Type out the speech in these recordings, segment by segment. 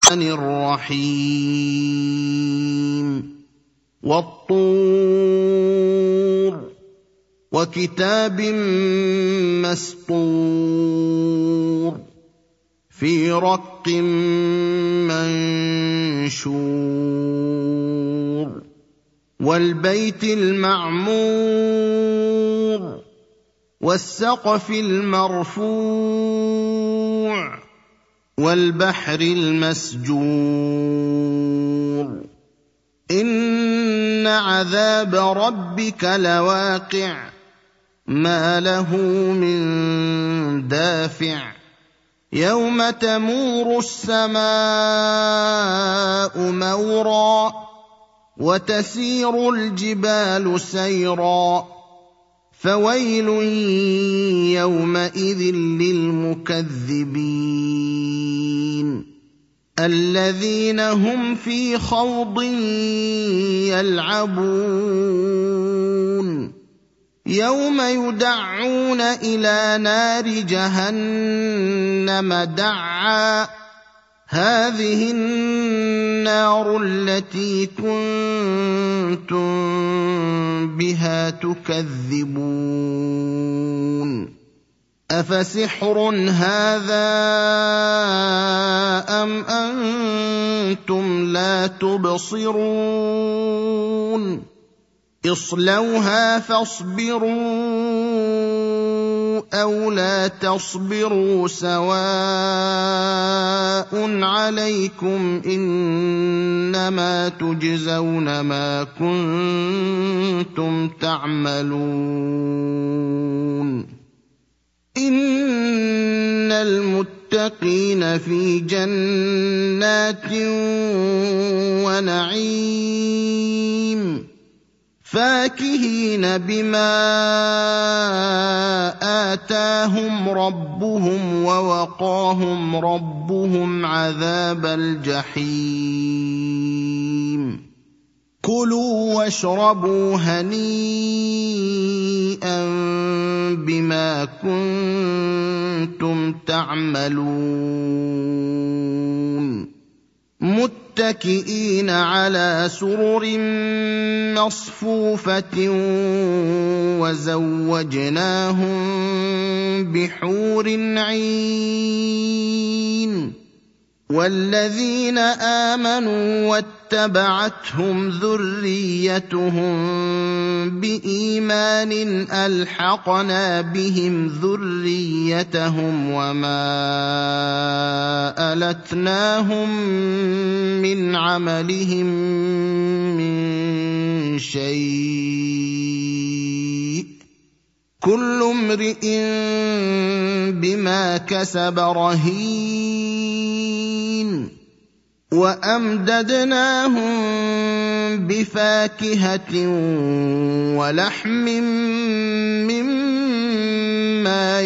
الرحيم والطور وكتاب مسطور في رق منشور والبيت المعمور والسقف المرفوع والبحر المسجور إن عذاب ربك لواقع ما له من دافع يوم تمور السماء مورا وتسير الجبال سيرا فويل يومئذ للمكذبين الذين هم في خوض يلعبون يوم يدعون إلى نار جهنم دعا هذه النار التي كنتم بها تكذبون أفسحر هذا أم أنتم لا تبصرون اصلوها فاصبروا أو لا تصبروا سواء عليكم إنما تجزون ما كنتم تعملون إن المتقين في جنات ونعيم فاكهين بما آتاهم ربهم ووقاهم ربهم عذاب الجحيم كلوا واشربوا هنيئا بما كنتم تعملون متكئين على سرر مصفوفة وزوجناهم بحور عين والذين آمنوا واتبعتهم ذريتهم بإيمان ألحقنا بهم ذريتهم وما ألتناهم من عملهم من شيء كل امرئ بما كسب رهين وأمددناهم بفاكهة ولحم مما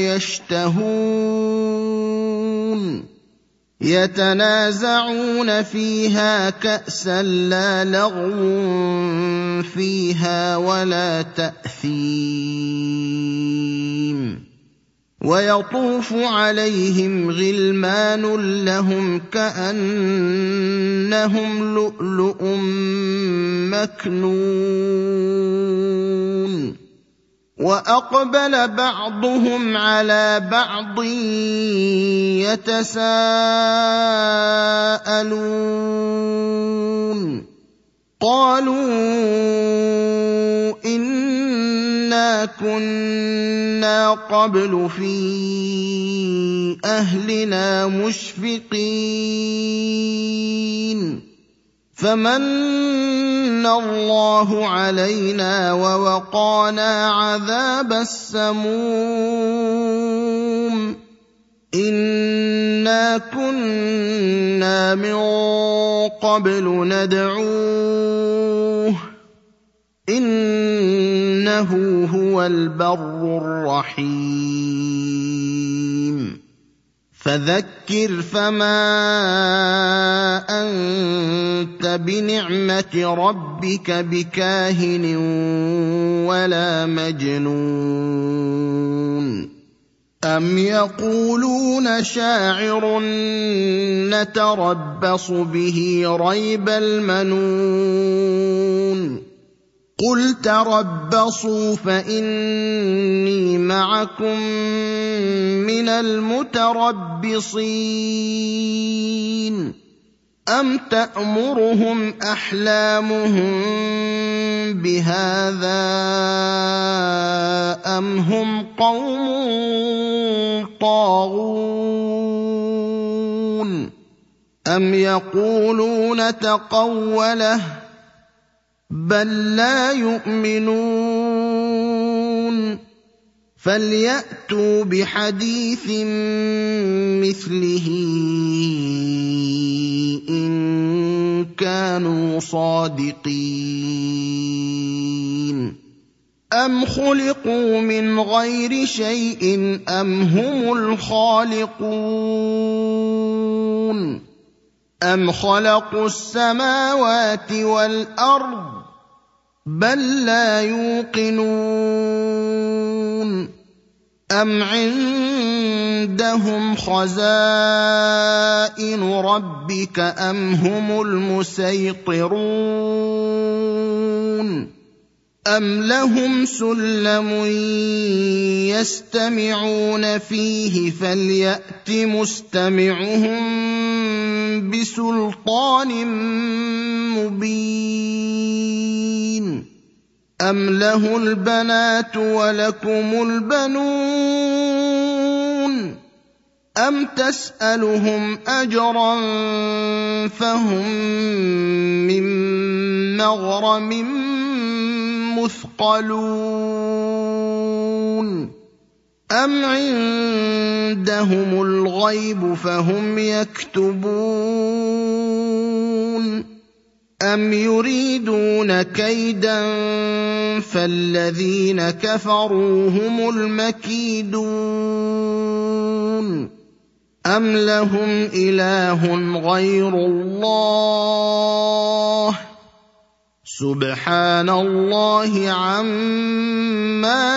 يشتهون يتنازعون فيها كأسا لا لغو فيها ولا تأثيم ويطوف عليهم غلمان لهم كأنهم لؤلؤ مكنون وأقبل بعضهم على بعض يتساءلون قالوا إنا كنا قبل في أهلنا مشفقين فمن الله علينا ووقانا عذاب السموم إنا كنا من قبل ندعوه إنه هو البر الرحيم فذكر فما أنت بنعمة ربك بكاهن ولا مجنون أَمْ يَقُولُونَ شَاعِرٌ نَتَرَبَّصُ بِهِ رَيْبَ الْمَنُونِ قُلْ تَرَبَّصُوا فَإِنِّي مَعَكُم مِّنَ الْمُتَرَبِّصِينَ أَمْ تَأْمُرُهُمْ أَحْلَامُهُم بِهَٰذَا أَمْ هُمْ قَوْمٌ طَاغُونَ أَمْ يَقُولُونَ تَقَوَّلَهُ بَل لَّا يُؤْمِنُونَ فَلْيَأْتُوا بِحَدِيثٍ مِّثْلِهِ إِن كَانُوا صَادِقِينَ أَمْ خُلِقُوا مِنْ غَيْرِ شَيْءٍ أَمْ هُمُ الْخَالِقُونَ أَمْ خَلَقُوا السَّمَاوَاتِ وَالْأَرْضَ بَل لَّا يُوقِنُونَ أَمْ عِندَهُمْ خَزَائِنُ رَبِّكَ أَمْ هُمُ الْمُصَيْطِرُونَ أَمْ لَهُمْ سُلَّمٌ يَسْتَمِعُونَ فِيهِ فَلْيَأْتِ مُسْتَمِعُهُم بِسُلْطَانٍ مُّبِينٍ أَمْ لَهُ الْبَنَاتُ وَلَكُمُ الْبَنُونَ أَمْ تَسْأَلُهُمْ أَجْرًا فَهُم مِّن مَّغْرَمٍ مُّثْقَلُونَ أَمْ عِندَهُمُ الْغَيْبُ فَهُمْ يَكْتُبُونَ أَمْ يُرِيدُونَ كَيْدًا فَالَّذِينَ كَفَرُوا هُمُ الْمَكِيدُونَ أَمْ لَهُمْ إِلَٰهٌ غَيْرُ اللَّهِ سُبْحَانَ اللَّهِ عَمَّا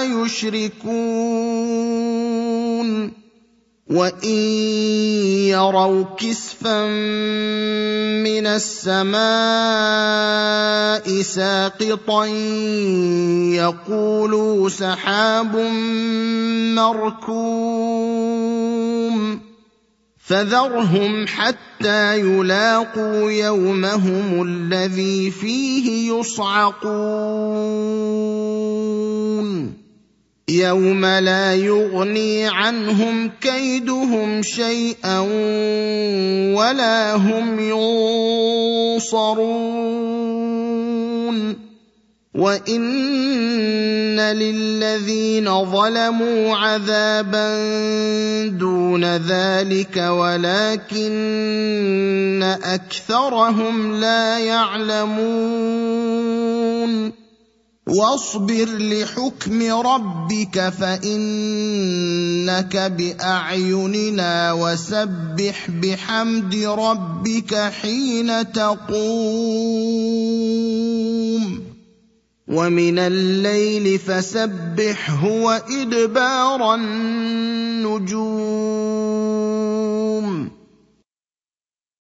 يُشْرِكُونَ وَإِن يَرَوْا كِسْفًا مِّنَ السَّمَاءِ سَاقِطًا يَقُولُوا سَحَابٌ مَّرْكُومٌ فَذَرْهُمْ حَتَّىٰ يُلَاقُوا يَوْمَهُمُ الَّذِي فِيهِ يُصْعَقُونَ يَوْمَ لَا يُغْنِي عَنْهُمْ كَيْدُهُمْ شَيْئًا وَلَا هُمْ يُنصَرُونَ وَإِنَّ لِلَّذِينَ ظَلَمُوا عَذَابًا دُونَ ذَلِكَ وَلَٰكِنَّ أَكْثَرَهُمْ لَا يَعْلَمُونَ وَاصْبِرْ لِحُكْمِ رَبِّكَ فَإِنَّكَ بِأَعْيُنِنَا وَسَبِّحْ بِحَمْدِ رَبِّكَ حِينَ تَقُومُ وَمِنَ اللَّيْلِ فَسَبِّحْهُ وَإِدْبَارَ النُّجُومِ